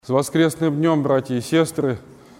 С воскресным днем, братья и сестры!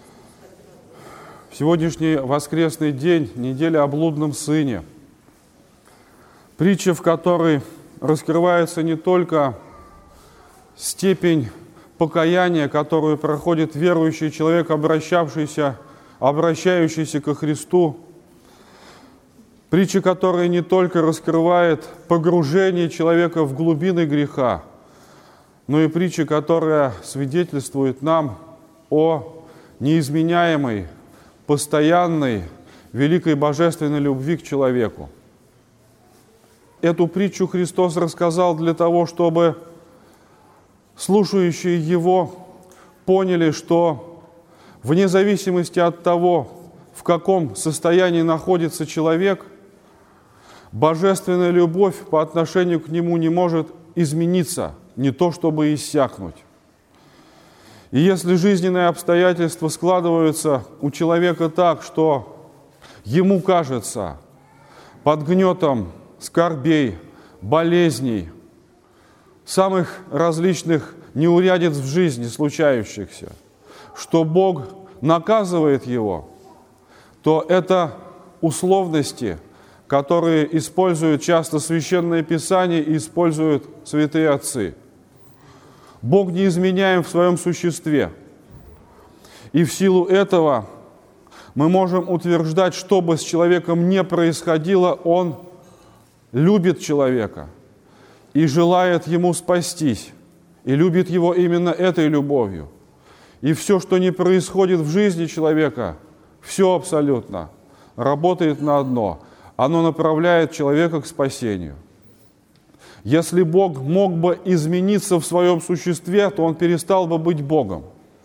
В сегодняшний воскресный день, неделя о блудном сыне. Притча, в которой раскрывается не только степень покаяния, которую проходит верующий человек, обращающийся ко Христу. Притча, которая не только раскрывает погружение человека в глубины греха, но и притча, которая свидетельствует нам о неизменяемой, постоянной, великой божественной любви к человеку. Эту притчу Христос рассказал для того, чтобы слушающие Его поняли, что вне зависимости от того, в каком состоянии находится человек, божественная любовь по отношению к нему не может измениться, не то чтобы иссякнуть. И если жизненные обстоятельства складываются у человека так, что ему кажется под гнетом скорбей, болезней, самых различных неурядиц в жизни случающихся, что Бог наказывает его, то это условности, которые используют часто Священное Писание и используют святые отцы. Бог неизменяем в своем существе. И в силу этого мы можем утверждать, что бы с человеком ни происходило, Он любит человека и желает ему спастись, и любит его именно этой любовью. И все, что не происходит в жизни человека, все абсолютно работает на одно – оно направляет человека к спасению. Если Бог мог бы измениться в своем существе, то Он перестал бы быть Богом.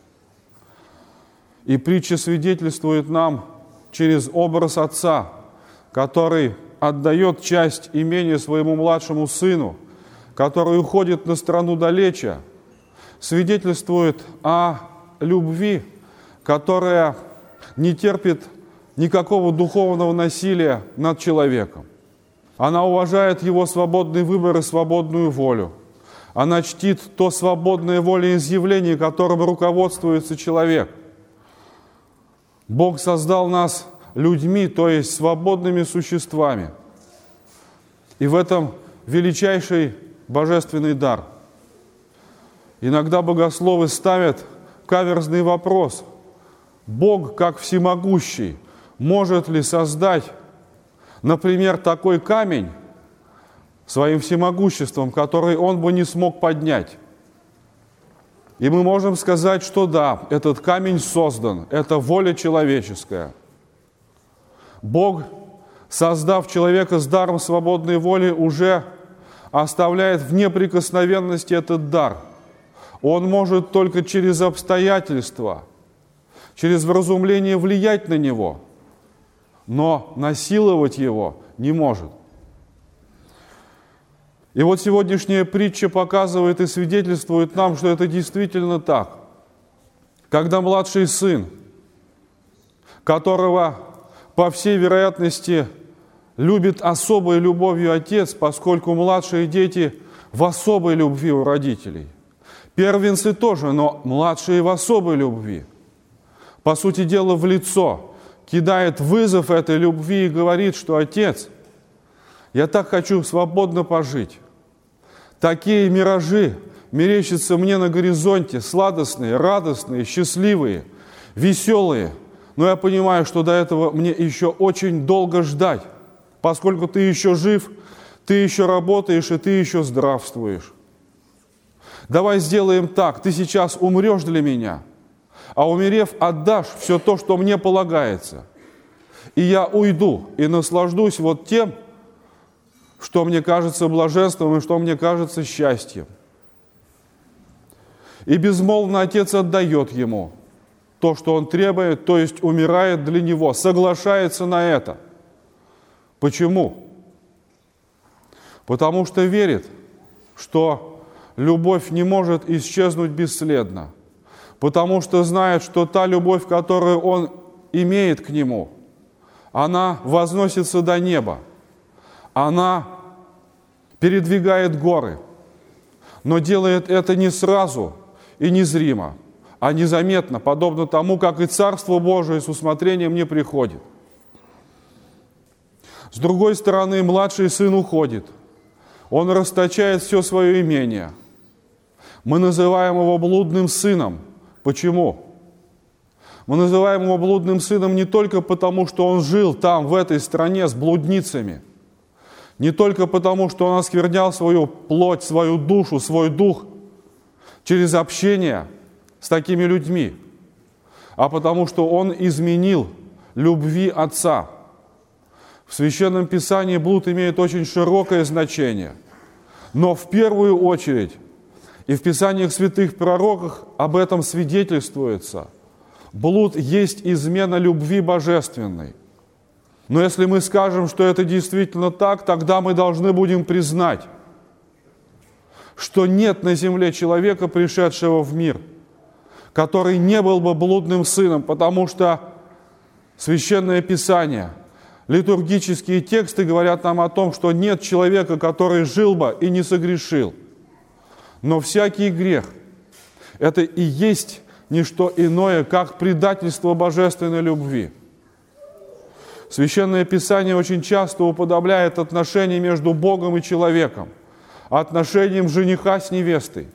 И притча свидетельствует нам через образ отца, который отдает часть имения своему младшему сыну, который уходит на страну далече, свидетельствует о любви, которая не терпит никакого духовного насилия над человеком. Она уважает его свободный выбор и свободную волю. Она чтит то свободное волеизъявление, которым руководствуется человек. Бог создал нас людьми, то есть свободными существами. И в этом величайший божественный дар. Иногда богословы ставят каверзный вопрос: Бог, как всемогущий, может ли создать, например, такой камень своим всемогуществом, который Он бы не смог поднять? И мы можем сказать, что да, этот камень создан, это воля человеческая. Бог, создав человека с даром свободной воли, уже оставляет в неприкосновенности этот дар. Он может только через обстоятельства, через вразумление влиять на него, но насиловать его не может. И вот сегодняшняя притча показывает и свидетельствует нам, что это действительно так. Когда младший сын, которого, по всей вероятности, любит особой любовью отец, поскольку младшие дети в особой любви у родителей. Первенцы тоже, но младшие в особой любви. По сути дела, в лицо кидает вызов этой любви и говорит, что отец, я так хочу свободно пожить. Такие миражи мерещатся мне на горизонте, сладостные, радостные, счастливые, веселые. Но я понимаю, что до этого мне еще очень долго ждать, поскольку ты еще жив, ты еще работаешь и ты еще здравствуешь. Давай сделаем так, ты сейчас умрешь для меня, а умерев, отдашь все то, что мне полагается. И я уйду и наслаждусь вот тем, что мне кажется блаженством и что мне кажется счастьем. И безмолвно отец отдает ему то, что он требует, то есть умирает для него, соглашается на это. Почему? Потому что верит, что любовь не может исчезнуть бесследно. Потому что знает, что та любовь, которую он имеет к нему, она возносится до неба. Она передвигает горы, но делает это не сразу и незримо. а незаметно, подобно тому, как и Царство Божие с усмотрением не приходит. С другой стороны, младший сын уходит. Он расточает все свое имение. Мы называем его блудным сыном. Почему? Мы называем его блудным сыном не только потому, что он жил там, в этой стране, с блудницами, не только потому, что он осквернял свою плоть, свою душу, свой дух через общение с такими людьми, а потому что он изменил любви Отца. В Священном Писании блуд имеет очень широкое значение, но в первую очередь и в Писаниях святых пророках об этом свидетельствуется. Блуд есть измена любви божественной. Но если мы скажем, что это действительно так, тогда мы должны будем признать, что нет на земле человека, пришедшего в мир, который не был бы блудным сыном, потому что Священное Писание, литургические тексты говорят нам о том, что нет человека, который жил бы и не согрешил. Но всякий грех – это и есть не что иное, как предательство божественной любви. Священное Писание очень часто уподобляет отношения между Богом и человеком, отношением жениха с невестой.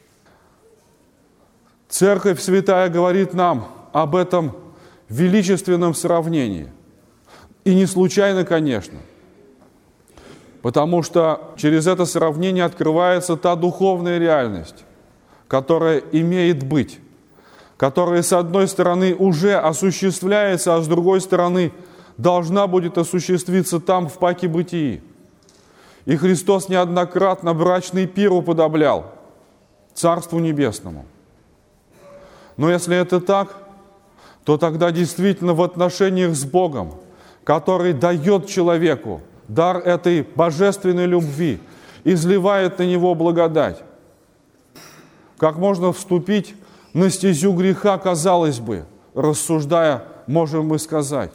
Церковь Святая говорит нам об этом величественном сравнении. И не случайно, конечно, потому что через это сравнение открывается та духовная реальность, которая имеет быть, которая, с одной стороны, уже осуществляется, а с другой стороны, должна будет осуществиться там, в паке бытии. И Христос неоднократно брачный пир уподоблял Царству Небесному. Но если это так, то тогда действительно в отношениях с Богом, который дает человеку дар этой божественной любви, изливает на него благодать, как можно вступить на стезю греха, казалось бы, рассуждая, можем мы сказать.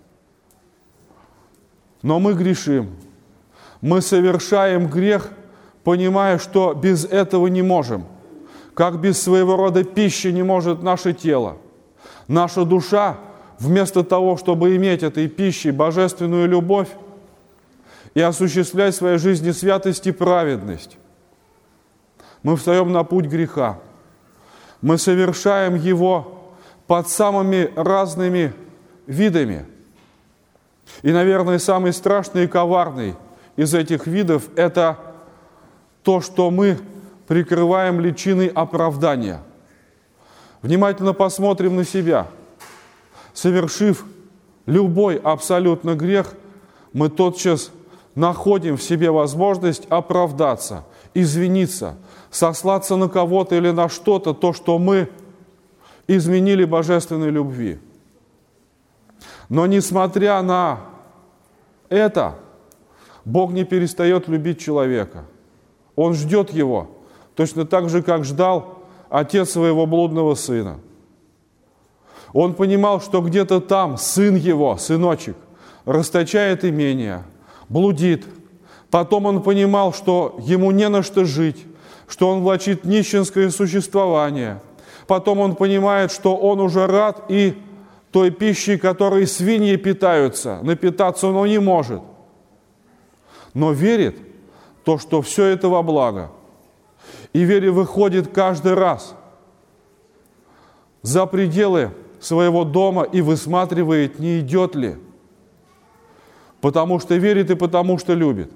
Но мы грешим. Мы совершаем грех, понимая, что без этого не можем. Как без своего рода пищи не может наше тело. Наша душа, вместо того, чтобы иметь этой пищей божественную любовь и осуществлять в своей жизни святость и праведность, мы встаем на путь греха. Мы совершаем его под самыми разными видами. И, наверное, самый страшный и коварный из этих видов – это то, что мы прикрываем личиной оправдания. Внимательно посмотрим на себя. Совершив любой абсолютно грех, мы тотчас находим в себе возможность оправдаться, извиниться, сослаться на кого-то или на что-то, то, что мы изменили божественной любви. Но несмотря на это, Бог не перестает любить человека. Он ждет его, точно так же, как ждал отец своего блудного сына. Он понимал, что где-то там сын его, сыночек, расточает имение, блудит. Потом он понимал, что ему не на что жить, что он влачит нищенское существование. Потом он понимает, что он уже рад и той пищей, которой свиньи питаются, напитаться он не может. Но верит то, что все это во благо. И вере выходит каждый раз за пределы своего дома и высматривает, не идет ли. Потому что верит и потому что любит.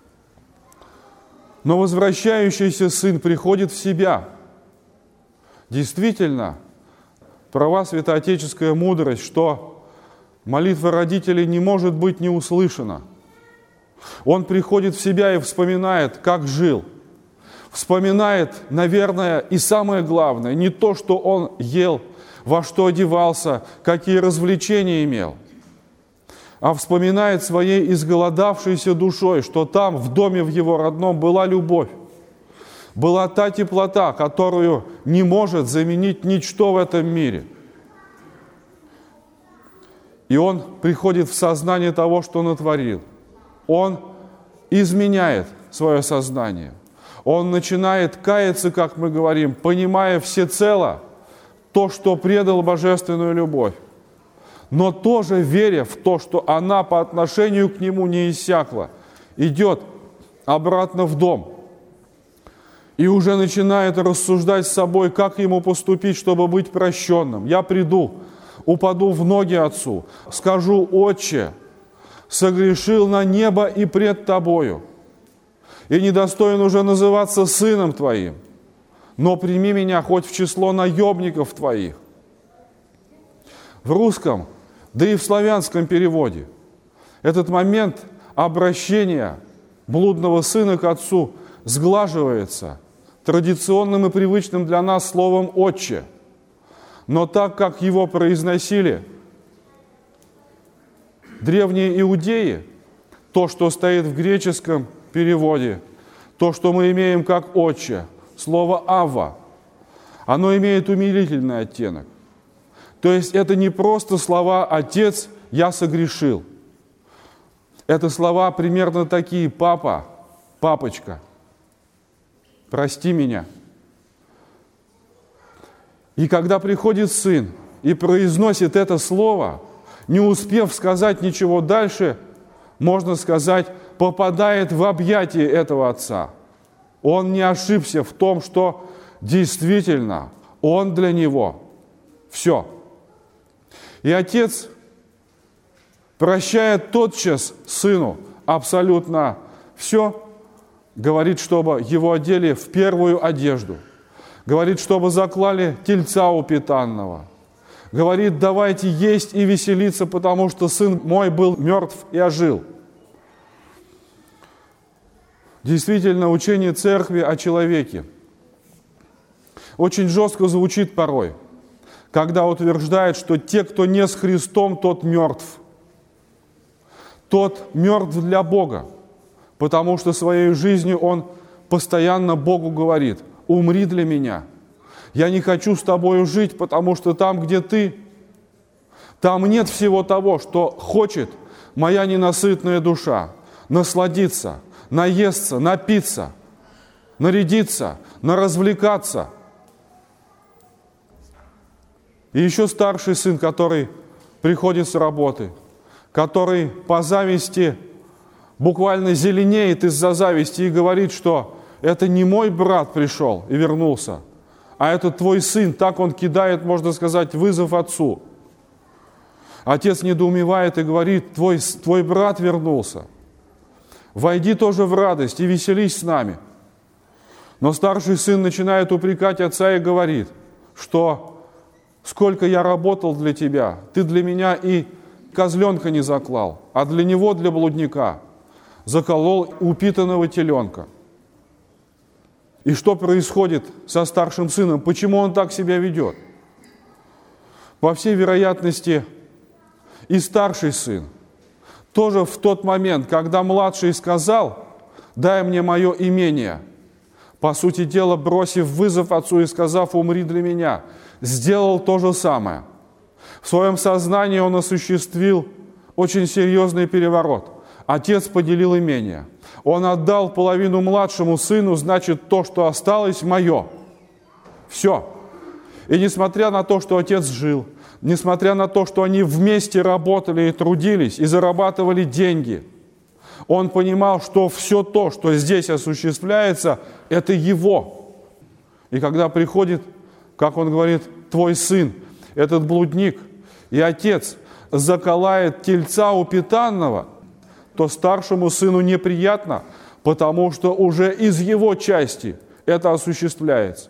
Но возвращающийся сын приходит в себя. Действительно, права святоотеческая мудрость, что молитва родителей не может быть не услышана. Он приходит в себя и вспоминает, как жил. Вспоминает, наверное, и самое главное, не то, что он ел, во что одевался, какие развлечения имел, а вспоминает своей изголодавшейся душой, что там, в доме в его родном, была любовь, была та теплота, которую не может заменить ничто в этом мире. И он приходит в сознание того, что натворил. Он изменяет свое сознание. Он начинает каяться, как мы говорим, понимая всецело то, что предал божественную любовь, но тоже веря в то, что она по отношению к нему не иссякла, идет обратно в дом и уже начинает рассуждать с собой, как ему поступить, чтобы быть прощенным. Я приду, упаду в ноги Отцу, скажу: «Отче, согрешил на небо и пред Тобою, и недостоин уже называться сыном Твоим, но прими меня хоть в число наемников Твоих». В русском, да и в славянском переводе этот момент обращения блудного сына к отцу сглаживается традиционным и привычным для нас словом «отче». Но так как его произносили древние иудеи, то, что стоит в греческом переводе, то, что мы имеем как «отче», слово «авва», оно имеет умилительный оттенок. То есть это не просто слова «отец, я согрешил». Это слова примерно такие: «папа, папочка, прости меня». И когда приходит сын и произносит это слово, не успев сказать ничего дальше, можно сказать, попадает в объятия этого отца. Он не ошибся в том, что действительно он для него все. И отец прощает тотчас сыну абсолютно все, говорит, чтобы его одели в первую одежду, говорит, чтобы заклали тельца упитанного, говорит: давайте есть и веселиться, потому что сын мой был мертв и ожил. Действительно, учение церкви о человеке очень жестко звучит порой, когда утверждает, что те, кто не с Христом, тот мертв. Тот мертв для Бога, потому что своей жизнью он постоянно Богу говорит: умри для меня. Я не хочу с тобою жить, потому что там, где ты, там нет всего того, что хочет моя ненасытная душа: насладиться, наесться, напиться, нарядиться, наразвлекаться. И еще старший сын, который приходит с работы, который по зависти буквально зеленеет из-за зависти и говорит, что это не мой брат пришел и вернулся, а это твой сын. Так он кидает, можно сказать, вызов отцу. Отец недоумевает и говорит: твой брат вернулся. Войди тоже в радость и веселись с нами. Но старший сын начинает упрекать отца и говорит, что сколько я работал для тебя, ты для меня и козленка не заклал, а для него, для блудника, заколол упитанного теленка. И что происходит со старшим сыном? Почему он так себя ведет? По всей вероятности, и старший сын тоже в тот момент, когда младший сказал: дай мне мое имение, по сути дела, бросив вызов отцу и сказав: умри для меня, сделал то же самое. В своем сознании он осуществил очень серьезный переворот. Отец поделил имение. Он отдал половину младшему сыну, значит, то, что осталось, мое. Все. И несмотря на то, что отец жил, несмотря на то, что они вместе работали и трудились, и зарабатывали деньги, он понимал, что все то, что здесь осуществляется, это его. И когда приходит, как он говорит, твой сын, этот блудник, и отец заколает тельца упитанного, то старшему сыну неприятно, потому что уже из его части это осуществляется.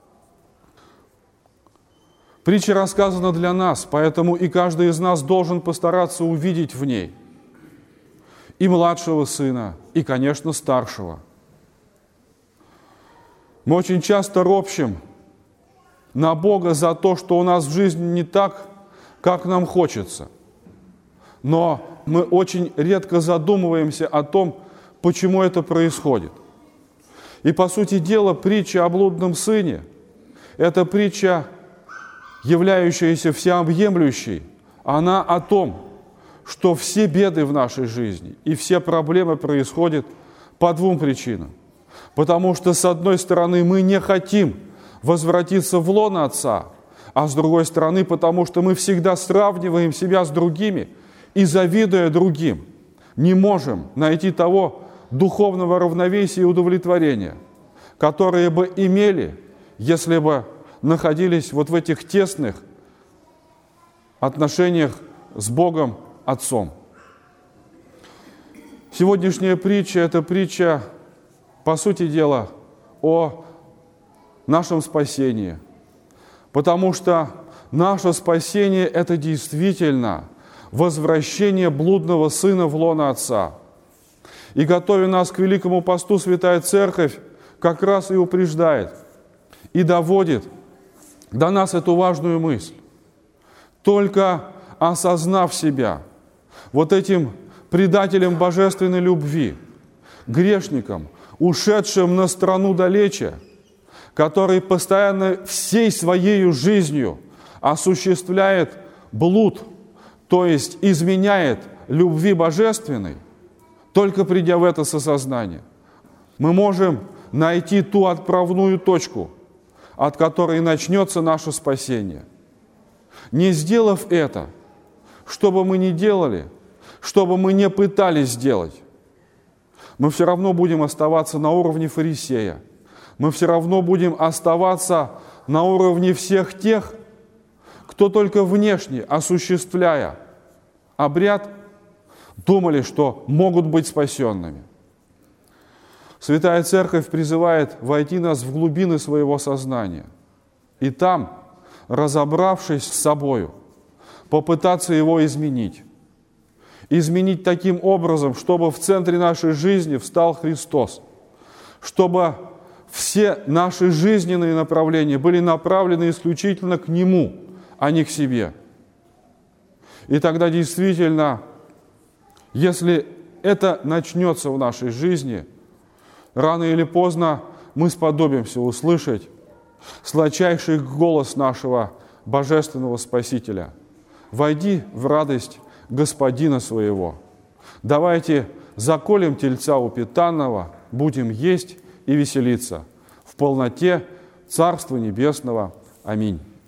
Притча рассказана для нас, поэтому и каждый из нас должен постараться увидеть в ней и младшего сына, и, конечно, старшего. Мы очень часто ропщим на Бога за то, что у нас в жизни не так, как нам хочется. Но мы очень редко задумываемся о том, почему это происходит. И, по сути дела, притча о блудном сыне – это притча, являющаяся всеобъемлющей. Она о том, что все беды в нашей жизни и все проблемы происходят по двум причинам. Потому что, с одной стороны, мы не хотим возвратиться в лоно Отца, а с другой стороны, потому что мы всегда сравниваем себя с другими и, завидуя другим, не можем найти того духовного равновесия и удовлетворения, которые бы имели, если бы находились вот в этих тесных отношениях с Богом Отцом. Сегодняшняя притча – это притча, по сути дела, о нашем спасении. Потому что наше спасение – это действительно возвращение блудного сына в лоно Отца. И, готовя нас к Великому посту, Святая Церковь как раз и упреждает, и доводит до нас эту важную мысль. Только осознав себя вот этим предателем божественной любви, грешником, ушедшим на страну далече, который постоянно всей своей жизнью осуществляет блуд, то есть изменяет любви божественной, только придя в это осознание, мы можем найти ту отправную точку, от которой начнется наше спасение. Не сделав это, что бы мы ни делали, что бы мы не пытались сделать, мы все равно будем оставаться на уровне фарисея. Мы все равно будем оставаться на уровне всех тех, кто только внешне, осуществляя обряд, думали, что могут быть спасенными. Святая Церковь призывает войти нас в глубины своего сознания и там, разобравшись с собою, попытаться его изменить. Изменить таким образом, чтобы в центре нашей жизни встал Христос, чтобы все наши жизненные направления были направлены исключительно к Нему, а не к себе. И тогда действительно, если это начнется в нашей жизни, рано или поздно мы сподобимся услышать сладчайший голос нашего Божественного Спасителя. «Войди в радость Господина своего». Давайте заколем тельца упитанного, будем есть и веселиться в полноте Царства Небесного. Аминь.